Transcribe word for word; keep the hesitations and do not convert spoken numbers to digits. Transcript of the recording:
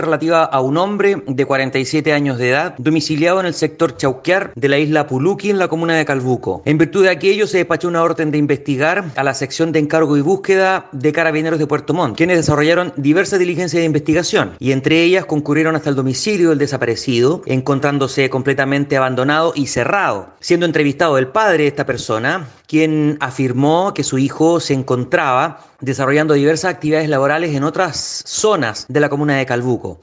relativa a un hombre de cuarenta y siete años de edad, domiciliado en el sector Chauquear de la isla Puluqui, en la comuna de Calbuco. En virtud de aquello, se despachó una orden de investigar a la sección de encargo y búsqueda de Carabineros de Puerto Montt, quienes desarrollaron diversas diligencias de investigación, y entre ellas concurrieron hasta el domicilio del desaparecido, encontrándose completamente abandonado y cerrado, siendo entrevistado el padre de esta persona, quien afirmó que su hijo se encontraba desarrollando diversas actividades laborales en otras zonas de la comuna de Calbuco.